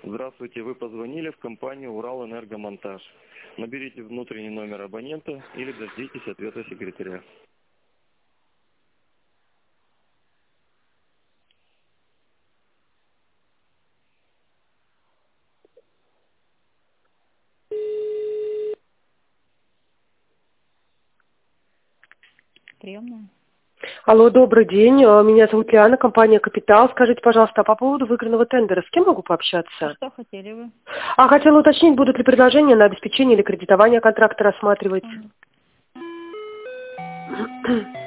Здравствуйте, вы позвонили в компанию «Уралэнергомонтаж». Наберите внутренний номер абонента или дождитесь ответа секретаря. Приемная. Алло, добрый день. Меня зовут Лиана, компания «Капитал». Скажите, пожалуйста, по поводу выигранного тендера, с кем могу пообщаться? Что хотели вы? Хотела уточнить, будут ли предложения на обеспечение или кредитование контракта рассматривать.